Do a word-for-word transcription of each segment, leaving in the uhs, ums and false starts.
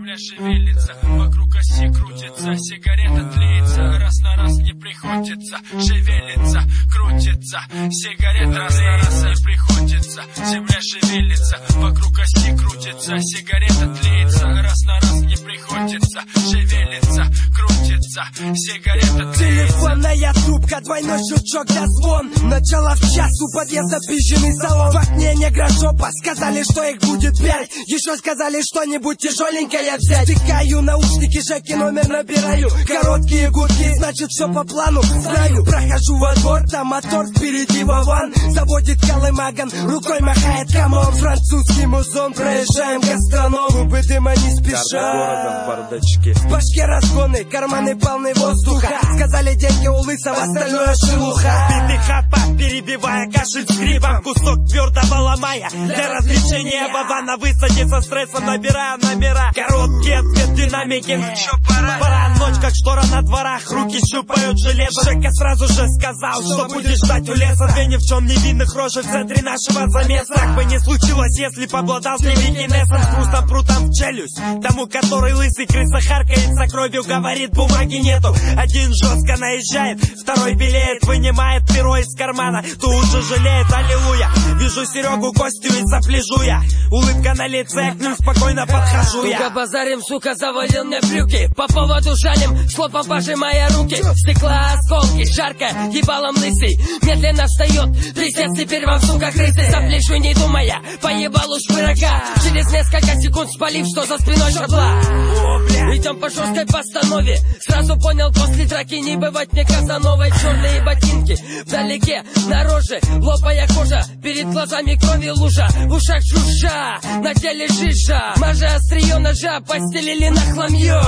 земля шевелится, вокруг оси крутится, сигарета тлеется, раз на раз не приходится, шевелится, крутится, сигарета раз на раз не приходится, земля шевелится, вокруг оси крутится, сигарета тлеется, раз на раз не приходится, шевелится, крутится, сигарета тлеется. Телефонная трубка, двойной щелчок, дозвон. Начало в час, у подъезда пизженый салон. В окне негрошопа, сказали, что их будет пять. Еще сказали что-нибудь тяжеленькое взять. Втыкаю наушники, Жеки номер набираю. Короткие гудки, значит все по плану. Знаю, прохожу во двор, там мотор, впереди Вован. Заводит колымаган, рукой махает камон. Французский музон, проезжаем гастроном. Губы дыма не спеша. Города в бардачке. В башке разгоны, карманы полны воздуха. Сказали, деньги у лысого, остальное шелуха. Биты хапа, перебивая кашель скрипом. Кусок твердого ломая, для развлечения баба на высоте со стрессом набирая номера. Короткий ответ динамики. Чё пора? Пора ночь, как штора на дворах, руки щупают железо. Жека сразу же сказал, что будешь ждать у леса. Две ни в чем невинных рожек в центре нашего замеса. Так бы не случилось, если б обладал телекинезом. С хрустом прутом в челюсть. Тому, который лысый, крыса харкается кровью, говорит, бумаги нету. Один жестко наезжает, второй белеет, вынимает перо из кармана, тут же жалеет, аллилуйя. Вижу Серегу, Костю и сопляжу я. Улыбка на лице, к ним спокойно подхожу я. Сука, базарим, сука, завалил мне брюки. По поводу жалим, слопом пожимая руки. Стекла, осколки, жарко, ебалом лысый. Медленно встает, пиздец, теперь вам, сука, крысы. Сопляжу, не думая, поебал уж пирога. Через несколько секунд спалив, что за спиной шабла. Идем по жесткой постанове. Сразу понял, после драки не бывать мне Казановой. Черные ботинки вдалеке, на роже, лопая кожа, перед глазами крови лужа, в ушах жужжа, на теле жижа. Мажа острие ножа постелили на хламье.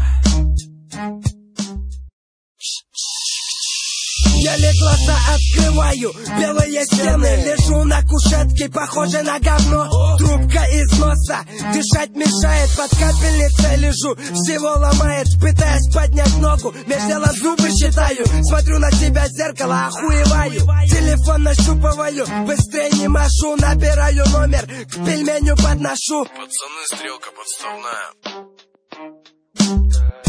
Еле глаза открываю, белые стены. Лежу на кушетке, похоже на говно. Трубка из носа, дышать мешает. Под капельницей лежу, всего ломает. Пытаясь поднять ногу, меж делом зубы считаю. Смотрю на себя в зеркало, охуеваю. Телефон нащупываю, быстрее не машу. Набираю номер, к пельменю подношу. Пацаны, стрелка подставная.